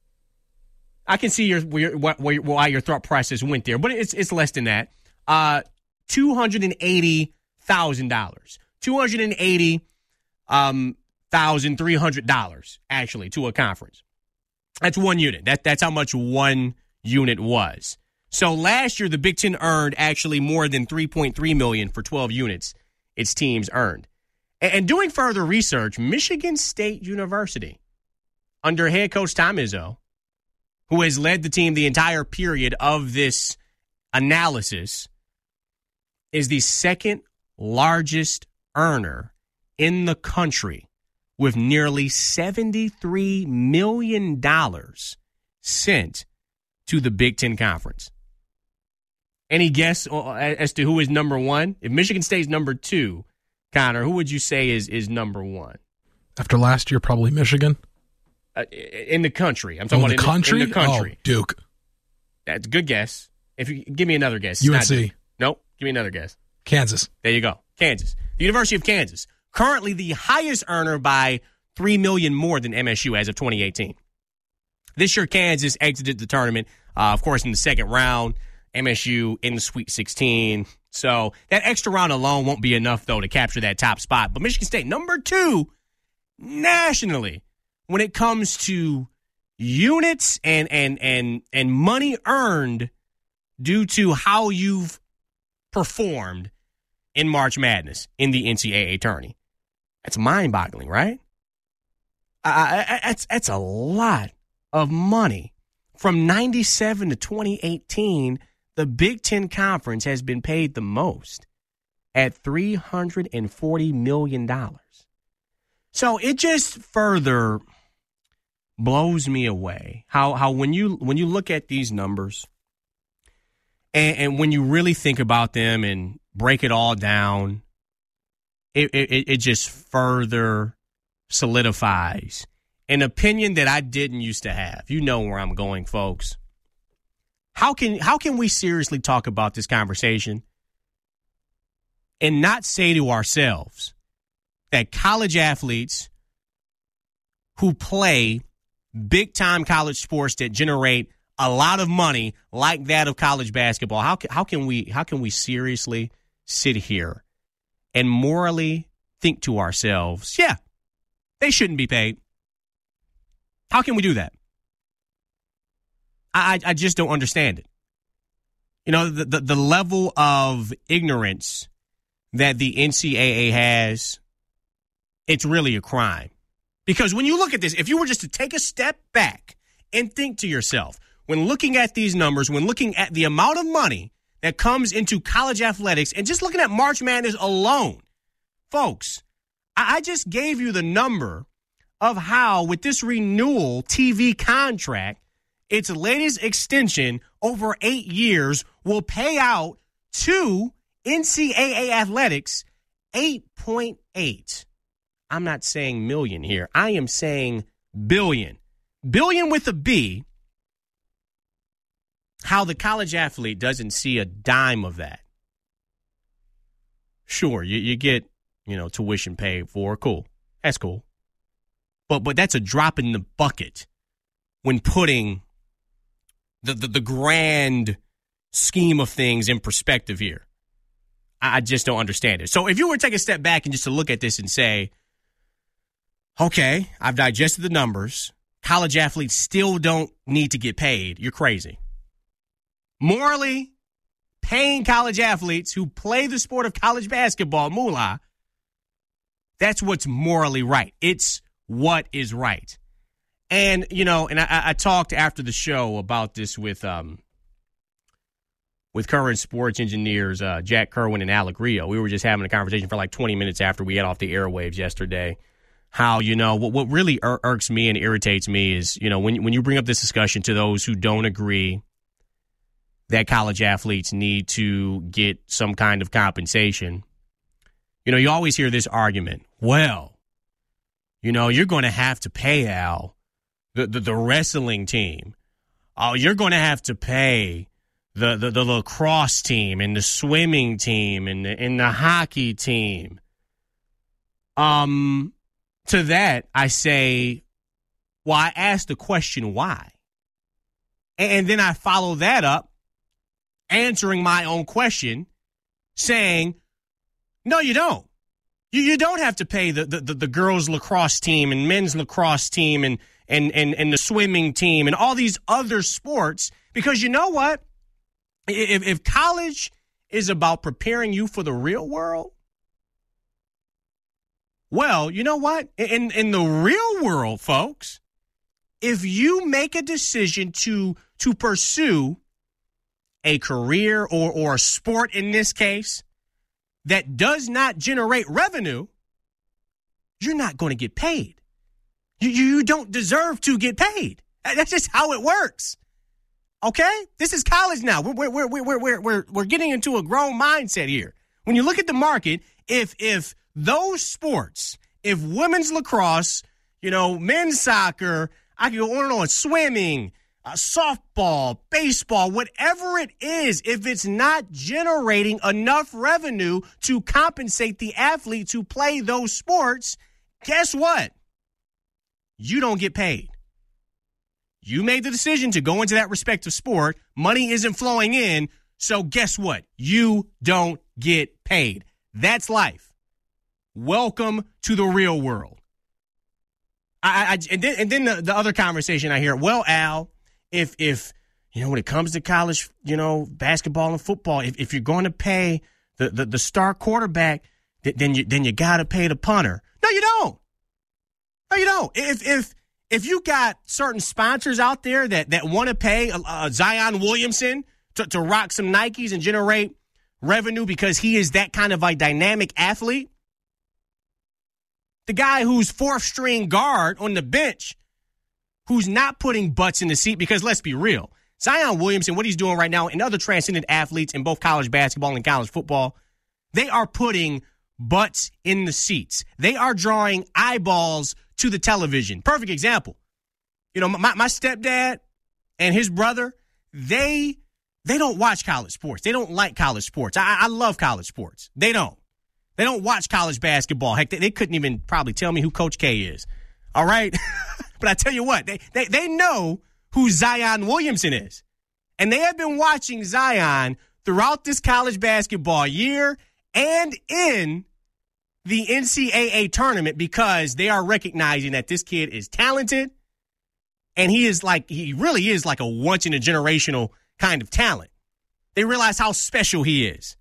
[SPEAKER 9] I can see your, your why your thought process went there, but it's it's less than that. Uh, two hundred and eighty thousand dollars, two hundred and eighty um thousand three hundred dollars actually to a conference. That's one unit. That that's how much one unit was. So last year the Big Ten earned actually more than three point three million dollars for twelve units its teams earned. And doing further research, Michigan State University, under head coach Tom Izzo, who has led the team the entire period of this analysis, is the second largest earner in the country with nearly seventy-three million dollars sent to the Big Ten Conference. Any guess as to who is number one? If Michigan State's number two, Connor, who would you say is, is number one?
[SPEAKER 11] After last year, probably Michigan.
[SPEAKER 9] Uh, in the country. I'm talking
[SPEAKER 11] oh,
[SPEAKER 9] about
[SPEAKER 11] the
[SPEAKER 9] in,
[SPEAKER 11] country?
[SPEAKER 9] The, in the country.
[SPEAKER 11] Oh, Duke.
[SPEAKER 9] That's a good guess. If you give me another guess.
[SPEAKER 11] U N C.
[SPEAKER 9] Nope. Give me another guess.
[SPEAKER 11] Kansas.
[SPEAKER 9] There you go. Kansas. The University of Kansas. Currently the highest earner by three million dollars more than M S U as of twenty eighteen. This year, Kansas exited the tournament, uh, of course, in the second round. M S U in the Sweet sixteen. So that extra round alone won't be enough, though, to capture that top spot. But Michigan State, number two nationally when it comes to units and and and and money earned due to how you've performed in March Madness in the N C double A tourney. That's mind-boggling, right? Uh, that's, that's a lot of money. From ninety-seven to twenty eighteen, the Big Ten Conference has been paid the most at three hundred forty million dollars. So it just further blows me away how how when you when you look at these numbers and, and when you really think about them and break it all down, it, it, it just further solidifies an opinion that I didn't used to have. You know where I'm going, folks. How can how can we seriously talk about this conversation and not say to ourselves that college athletes who play big-time college sports that generate a lot of money like that of college basketball, how can, how can we how can we seriously sit here and morally think to ourselves, yeah, they shouldn't be paid? How can we do that? I, I just don't understand it. You know, the, the, the level of ignorance that the N C double A has, it's really a crime. Because when you look at this, if you were just to take a step back and think to yourself, when looking at these numbers, when looking at the amount of money that comes into college athletics, and just looking at March Madness alone, folks, I, I just gave you the number of how, with this renewal T V contract, its latest extension over eight years will pay out to N C double A athletics eight point eight. I'm not saying million here. I am saying billion. Billion with a B. How the college athlete doesn't see a dime of that. Sure, you, you get, you know, tuition paid for. Cool. That's cool. But but that's a drop in the bucket when putting the, the, the grand scheme of things in perspective here. I, I just don't understand it. So if you were to take a step back and just to look at this and say, okay, I've digested the numbers. College athletes still don't need to get paid. You're crazy. Morally, paying college athletes who play the sport of college basketball, moolah, that's what's morally right. It's what is right. And, you know, and I, I talked after the show about this with um, with current sports engineers, uh, Jack Kerwin and Alec Rio. We were just having a conversation for like twenty minutes after we got off the airwaves yesterday. How, you know, what, what really ir- irks me and irritates me is, you know, when, when you bring up this discussion to those who don't agree that college athletes need to get some kind of compensation, you know, you always hear this argument. Well, you know, you're going to have to pay, Al, the, the, the wrestling team. Oh, you're going to have to pay the, the, the lacrosse team and the swimming team and the, and the hockey team. Um, to that, I say, well, I ask the question, why? And, and then I follow that up, answering my own question, saying, no, you don't. You you don't have to pay the, the, the girls' lacrosse team and men's lacrosse team and, and, and, and the swimming team and all these other sports, because you know what? If, if college is about preparing you for the real world, well, you know what? In, in the real world, folks, if you make a decision to, to pursue a career or, or a sport in this case that does not generate revenue, you're not going to get paid. You, you don't deserve to get paid. That's just how it works. Okay? This is college now. We're, we're, we're, we're, we're, we're, we're getting into a grown mindset here. When you look at the market, if if those sports, if women's lacrosse, you know, men's soccer, I can go on and on, swimming, Uh, softball, baseball, whatever it is, if it's not generating enough revenue to compensate the athletes who play those sports, guess what? You don't get paid. You made the decision to go into that respective sport. Money isn't flowing in, so guess what? You don't get paid. That's life. Welcome to the real world. I, I and then, and then the, the other conversation I hear, well, Al, If, if you know, when it comes to college, you know, basketball and football, if, if you're going to pay the, the, the star quarterback, then you then you got to pay the punter. No, you don't. No, you don't. If if if you got certain sponsors out there that, that want to pay uh, Zion Williamson to, to rock some Nikes and generate revenue because he is that kind of a dynamic athlete, the guy who's fourth string guard on the bench, who's not putting butts in the seat, because let's be real, Zion Williamson, what he's doing right now, and other transcendent athletes in both college basketball and college football, they are putting butts in the seats. They are drawing eyeballs to the television. Perfect example. You know, my, my stepdad and his brother, they they don't watch college sports. They don't like college sports. I, I love college sports. They don't. They don't watch college basketball. Heck, they, they couldn't even probably tell me who Coach K is. All right? But I tell you what, they, they they know who Zion Williamson is. And they have been watching Zion throughout this college basketball year and in the N C double A tournament, because they are recognizing that this kid is talented and he is like, he really is like a once-in-a-generational kind of talent. They realize how special he is.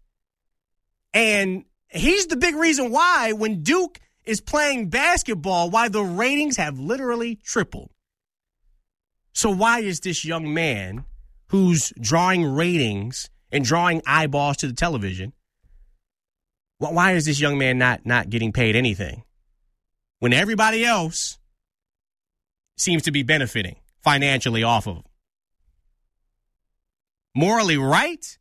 [SPEAKER 9] And he's the big reason why when Duke is playing basketball, why the ratings have literally tripled. So why is this young man who's drawing ratings and drawing eyeballs to the television, why is this young man not, not getting paid anything when everybody else seems to be benefiting financially off of him? Morally right?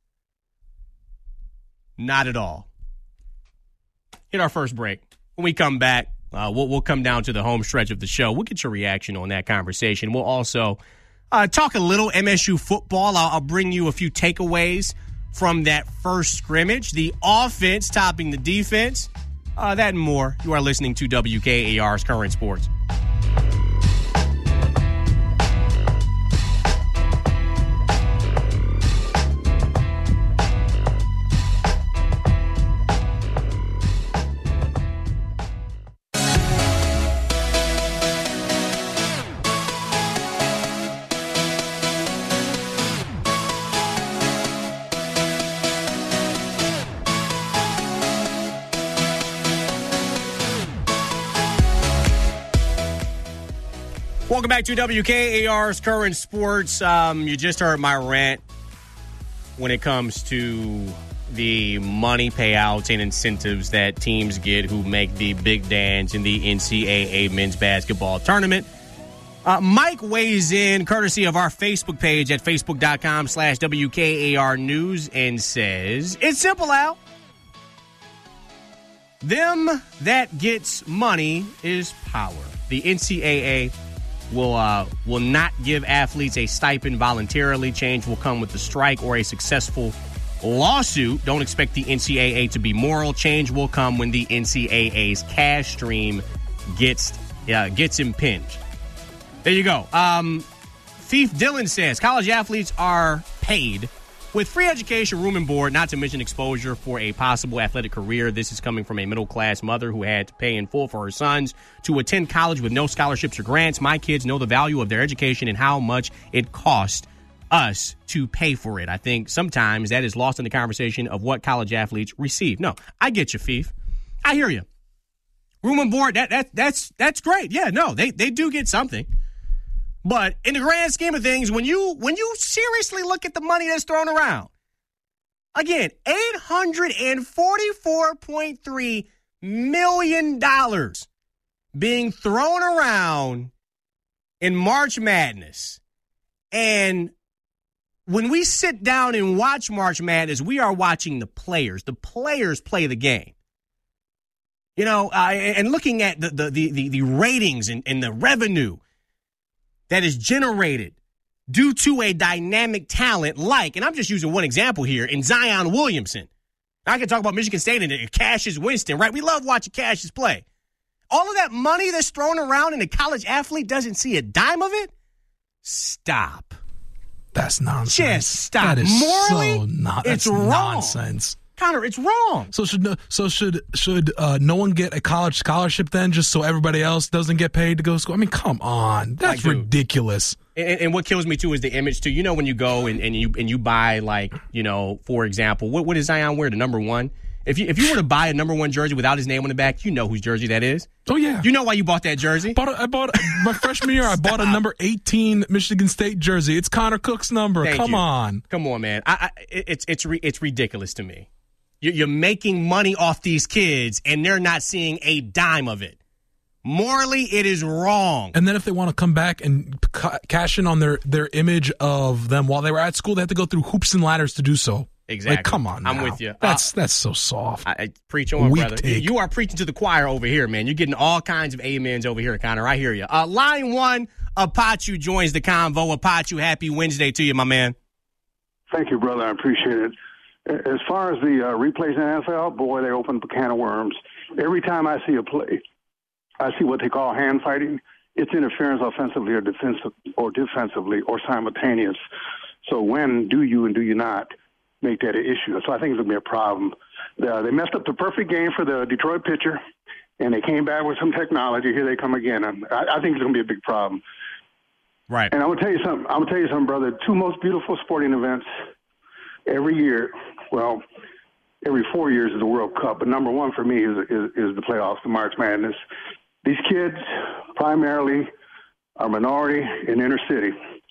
[SPEAKER 9] Not at all. Hit our first break. When we come back, uh, we'll, we'll come down to the home stretch of the show. We'll get your reaction on that conversation. We'll also uh, talk a little M S U football. I'll, I'll bring you a few takeaways from that first scrimmage. The offense topping the defense. Uh, that and more. You are listening to W K A R's Current Sports. Welcome back to W K A R's Current Sports. Um, you just heard my rant when it comes to the money payouts and incentives that teams get who make the big dance in the N C double A men's basketball tournament. Uh, Mike weighs in courtesy of our Facebook page at facebook.com slash WKAR News and says, it's simple, Al. Them that gets money is power. The N C double A will uh, will not give athletes a stipend voluntarily. Change will come with a strike or a successful lawsuit. Don't expect the N C double A to be moral. Change will come when the N C double A's cash stream gets uh, gets impinged. There you go. Um, Thief Dylan says college athletes are paid with free education, room and board, not to mention exposure for a possible athletic career. This is coming from a middle-class mother who had to pay in full for her sons to attend college with no scholarships or grants. My kids know the value of their education and how much it cost us to pay for it. I think sometimes that is lost in the conversation of what college athletes receive. No, I get you, Thief. I hear you. Room and board, that, that that's that's great. Yeah, no, they, they do get something. But in the grand scheme of things, when you when you seriously look at the money that's thrown around, again, eight hundred forty-four point three million dollars being thrown around in March Madness. And when we sit down and watch March Madness, we are watching the players. The players play the game. You know, uh, and looking at the the the, the ratings and, and the revenue that is generated due to a dynamic talent like, and I'm just using one example here, in Zion Williamson. I can talk about Michigan State and Cassius Winston, right? We love watching Cassius play. All of that money that's thrown around and a college athlete doesn't see a dime of it? Stop.
[SPEAKER 11] That's nonsense.
[SPEAKER 9] Just stop.
[SPEAKER 11] That is
[SPEAKER 9] Morally,
[SPEAKER 11] so not,
[SPEAKER 9] it's
[SPEAKER 11] that's
[SPEAKER 9] wrong.
[SPEAKER 11] nonsense.
[SPEAKER 9] Connor, it's wrong.
[SPEAKER 11] So should no, so should should uh, no one get a college scholarship then, just so everybody else doesn't get paid to go to school? I mean, come on, that's
[SPEAKER 9] like,
[SPEAKER 11] ridiculous.
[SPEAKER 9] And, and what kills me too is the image too. You know, when you go and, and you and you buy, like, you know, for example, what what does Zion wear? The number one. If you if you were to buy a number one jersey without his name on the back, you know whose jersey that is.
[SPEAKER 11] Oh yeah,
[SPEAKER 9] you know why you bought that jersey.
[SPEAKER 11] Bought a, I bought a, my freshman year. I bought a number eighteen Michigan State jersey. It's Connor Cook's number.
[SPEAKER 9] Thank
[SPEAKER 11] Come
[SPEAKER 9] you.
[SPEAKER 11] on,
[SPEAKER 9] come on, man. I, I, it's it's it's ridiculous to me. You're making money off these kids, and they're not seeing a dime of it. Morally, it is wrong.
[SPEAKER 11] And then if they want to come back and ca- cash in on their, their image of them while they were at school, they have to go through hoops and ladders to do so.
[SPEAKER 9] Exactly.
[SPEAKER 11] Like, come on now.
[SPEAKER 9] I'm with you.
[SPEAKER 11] That's
[SPEAKER 9] uh,
[SPEAKER 11] that's so soft.
[SPEAKER 9] I, I preach on,
[SPEAKER 11] Weak
[SPEAKER 9] brother.
[SPEAKER 11] take.
[SPEAKER 9] You are preaching to the choir over here, man. You're getting all kinds of amens over here, Connor. I hear you. Uh, line one, Apachu joins the convo. Apachu, happy Wednesday to you, my man.
[SPEAKER 14] Thank you, brother. I appreciate it. As far as the uh, replays in the N F L, boy, they open up a can of worms. Every time I see a play, I see what they call hand fighting. It's interference offensively or defensive or defensively or simultaneous. So when do you and do you not make that an issue? So I think it's going to be a problem. Uh, they messed up the perfect game for the Detroit pitcher, and they came back with some technology. Here they come again. And I, I think it's going to be a big problem.
[SPEAKER 9] Right.
[SPEAKER 14] And I'm going to tell you something. I'm going to tell you something, brother. Two most beautiful sporting events every year, well, every four years is the World Cup, but number one for me is, is, is the playoffs, the March Madness. These kids primarily are minority and inner city,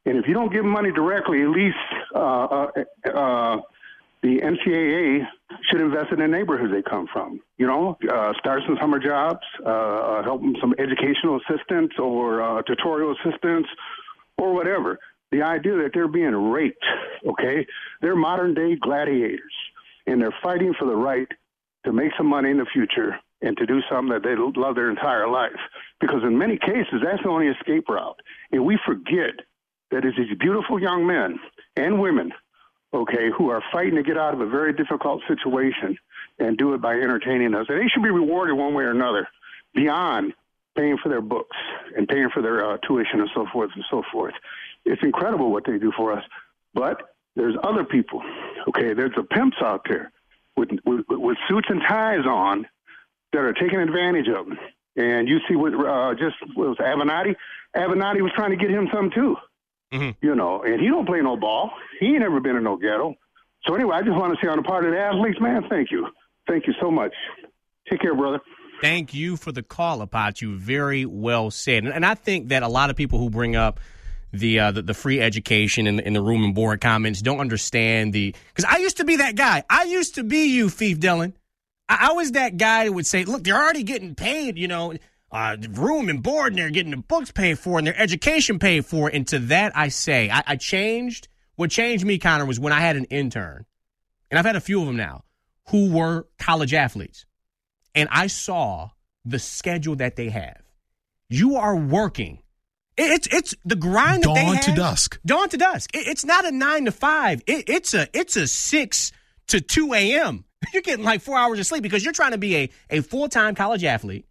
[SPEAKER 14] And if you don't give them money directly, at least uh, uh, uh, the N C double A should invest in the neighborhoods they come from. You know, uh, start some summer jobs, uh, help them some educational assistance or uh, tutorial assistance or whatever. The idea that they're being raped, okay? They're modern-day gladiators, and they're fighting for the right to make some money in the future and to do something that they love their entire life. Because in many cases, that's the only escape route. And we forget that it's these beautiful young men and women, okay, who are fighting to get out of a very difficult situation and do it by entertaining us. And they should be rewarded one way or another beyond paying for their books and paying for their uh, tuition and so forth and so forth. It's incredible what they do for us. But there's other people, okay, there's the pimps out there with, with, with suits and ties on that are taking advantage of them. And you see what uh, just what was Avenatti? Avenatti was trying to get him some too. Mm-hmm. You know, and he don't play no ball. He ain't never been in no ghetto. So anyway, I just want to say on the part of the athletes, man, thank you. Thank you so much. Take care, brother.
[SPEAKER 9] Thank you for the call, Apache. Very well said. And, and I think that a lot of people who bring up the uh, the, the free education in, in the room and board comments don't understand the – because I used to be that guy. I used to be you, Fief Dillon. I, I was that guy who would say, look, they're already getting paid, you know – Uh, room and board, and they're getting the books paid for and their education paid for. And to that I say, I, I changed. What changed me, Connor, was when I had an intern, and I've had a few of them now, who were college athletes. And I saw the schedule that they have. You are working. It, it's it's the grind that
[SPEAKER 11] dawn
[SPEAKER 9] they have.
[SPEAKER 11] to dusk.
[SPEAKER 9] Dawn to dusk. It, it's not a nine to five. It, it's a it's a six to two a.m. You're getting like four hours of sleep because you're trying to be a, a full-time college athlete.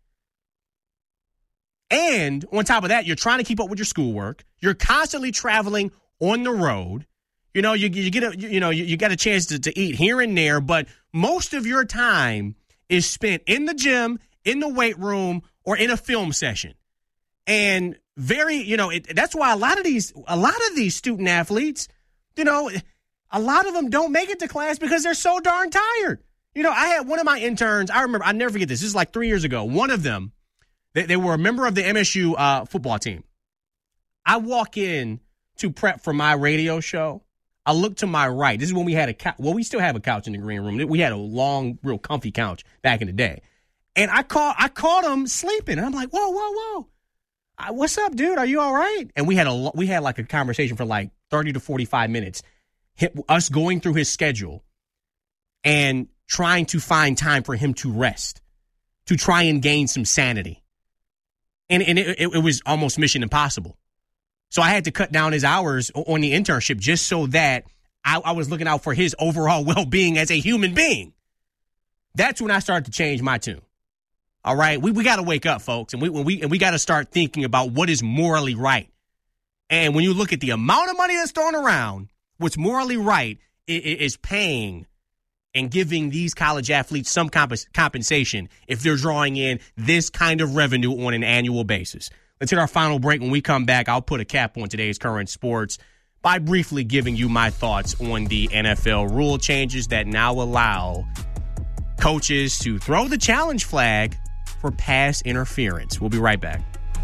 [SPEAKER 9] And on top of that, you're trying to keep up with your schoolwork. You're constantly traveling on the road. You know, you, you get a, you know, you, you got a chance to, to eat here and there, but most of your time is spent in the gym, in the weight room, or in a film session. And very, you know, it, that's why a lot of these, a lot of these student athletes, you know, a lot of them don't make it to class because they're so darn tired. You know, I had one of my interns. I remember, I never forget this. This is like three years ago. One of them. They, they were a member of the M S U uh, football team. I walk in to prep for my radio show. I look to my right. This is when we had a couch. Well, we still have a couch in the green room. We had a long, real comfy couch back in the day. And I caught, I caught him sleeping. And I'm like, whoa, whoa, whoa. I, what's up, dude? Are you all right? And we had a we had like a conversation for like thirty to forty-five minutes. Hit, us going through his schedule and trying to find time for him to rest, to try and gain some sanity. And, and it, it, it was almost mission impossible. So I had to cut down his hours on the internship just so that I, I was looking out for his overall well-being as a human being. That's when I started to change my tune. All right? We we got to wake up, folks, and we, when we, and we got to start thinking about what is morally right. And when you look at the amount of money that's thrown around, what's morally right is, is paying and giving these college athletes some comp- compensation if they're drawing in this kind of revenue on an annual basis. Let's hit our final break. When we come back, I'll put a cap on today's current sports by briefly giving you my thoughts on the N F L rule changes that now allow coaches to throw the challenge flag for pass interference. We'll be right back.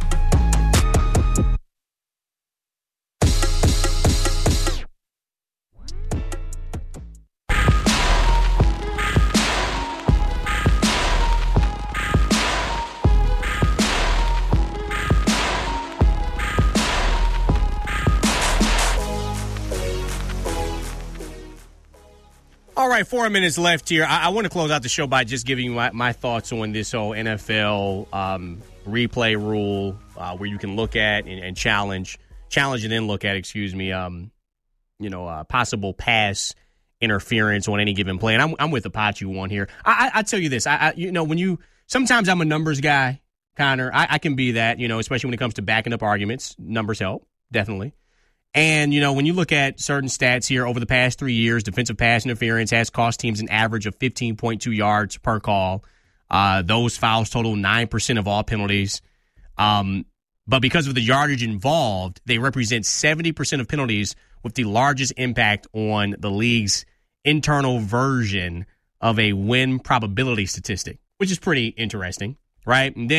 [SPEAKER 9] All right, four minutes left here. I, I want to close out the show by just giving you my, my thoughts on this whole N F L um, replay rule uh, where you can look at and, and challenge, challenge and then look at, excuse me, um, you know, uh, possible pass interference on any given play. And I'm, I'm with Apache one here. I, I, I tell you this, I, I, you know, when you sometimes I'm a numbers guy, Connor. I, I can be that, you know, especially when it comes to backing up arguments. Numbers help, definitely. And, you know, when you look at certain stats here over the past three years, defensive pass interference has cost teams an average of fifteen point two yards per call. Uh, those fouls total nine percent of all penalties. Um, but because of the yardage involved, they represent seventy percent of penalties with the largest impact on the league's internal version of a win probability statistic, which is pretty interesting, right? And then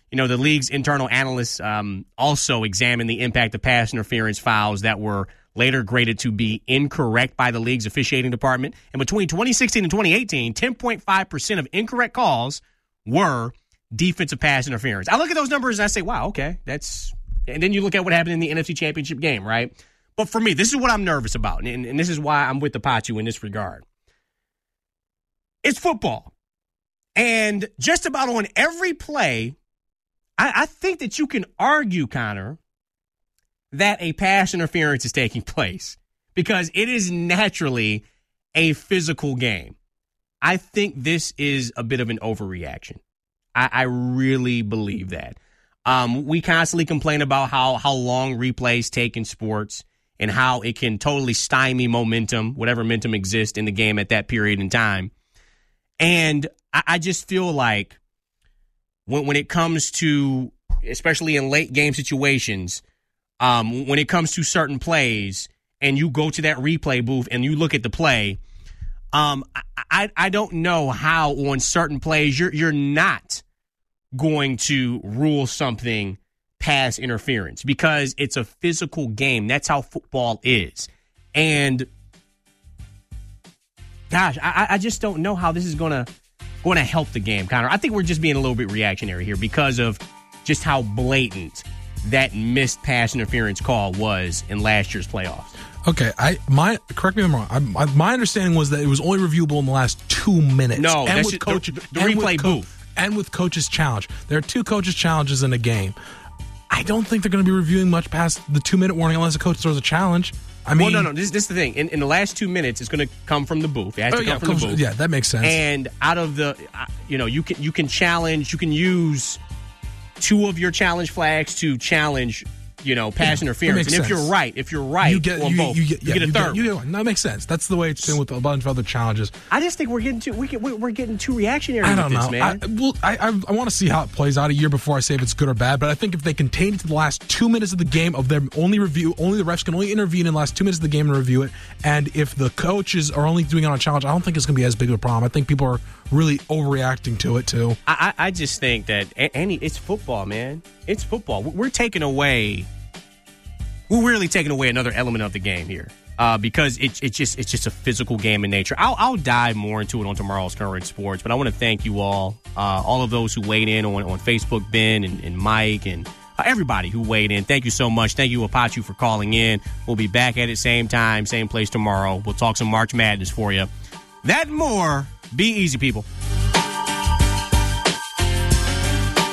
[SPEAKER 9] you know, the league's internal analysts um, also examined the impact of pass interference fouls that were later graded to be incorrect by the league's officiating department. And between twenty sixteen and twenty eighteen, ten point five percent of incorrect calls were defensive pass interference. I look at those numbers and I say, wow, okay, that's – and then you look at what happened in the N F C Championship game, right? But for me, this is what I'm nervous about, and, and this is why I'm with the Pachu in this regard. It's football. And just about on every play, I, I think that you can argue, Connor, that a pass interference is taking place because it is naturally a physical game. I think this is a bit of an overreaction. I, I really believe that. Um, we constantly complain about how, how long replays take in sports and how it can totally stymie momentum, whatever momentum exists in the game at that period in time. And I, I just feel like when, when it comes to, especially in late game situations, um, when it comes to certain plays and you go to that replay booth and you look at the play, um, I, I, I don't know how on certain plays you're you're not going to rule something pass interference because it's a physical game. That's how football is. And gosh, I, I just don't know how this is gonna going to help the game, Connor. I think we're just being a little bit reactionary here because of just how blatant that missed pass interference call was in last year's playoffs.
[SPEAKER 11] Okay, I my correct me if I'm wrong. I, my, my understanding was that it was only reviewable in the last two minutes.
[SPEAKER 9] No,
[SPEAKER 11] and
[SPEAKER 9] that's
[SPEAKER 11] with
[SPEAKER 9] just,
[SPEAKER 11] coach,
[SPEAKER 9] the, the replay
[SPEAKER 11] co-
[SPEAKER 9] booth
[SPEAKER 11] and with coach's challenge. There are two coaches' challenges in a game. I don't think they're going to be reviewing much past the two-minute warning unless a coach throws a challenge. I mean,
[SPEAKER 9] well, no, no. This, this is the thing. In, in the last two minutes, it's going to come from the booth. It has
[SPEAKER 11] oh,
[SPEAKER 9] to come
[SPEAKER 11] yeah,
[SPEAKER 9] from
[SPEAKER 11] comes,
[SPEAKER 9] the booth.
[SPEAKER 11] Yeah, that makes sense.
[SPEAKER 9] And out of the, you know, you can you can challenge. You can use two of your challenge flags to challenge, you know, pass
[SPEAKER 11] yeah,
[SPEAKER 9] interference. And
[SPEAKER 11] sense.
[SPEAKER 9] if you're right, if you're right
[SPEAKER 11] you get,
[SPEAKER 9] on
[SPEAKER 11] you,
[SPEAKER 9] both,
[SPEAKER 11] you get, yeah,
[SPEAKER 9] you get a
[SPEAKER 11] you
[SPEAKER 9] third.
[SPEAKER 11] Get, you get one. No, that makes sense. That's the way it's been with a bunch of other challenges.
[SPEAKER 9] I just think we're getting too we get, we're getting too reactionary.
[SPEAKER 11] I don't
[SPEAKER 9] with
[SPEAKER 11] know.
[SPEAKER 9] This, man.
[SPEAKER 11] I, well, I I, I want to see how it plays out a year before I say if it's good or bad. But I think if they contain it to the last two minutes of the game of their only review, only the refs can only intervene in the last two minutes of the game and review it. And if the coaches are only doing it on a challenge, I don't think it's going to be as big of a problem. I think people are really overreacting to it too.
[SPEAKER 9] I I, I just think that any it's football, man. It's football. We're taking away. We're really taking away another element of the game here uh, because it's it's just it's just a physical game in nature. I'll, I'll dive more into it on tomorrow's Current Sports, but I want to thank you all, uh, all of those who weighed in on, on Facebook, Ben and, and Mike, and uh, everybody who weighed in. Thank you so much. Thank you, Apache, for calling in. We'll be back at it same time, same place tomorrow. We'll talk some March Madness for you. That and more. Be easy, people.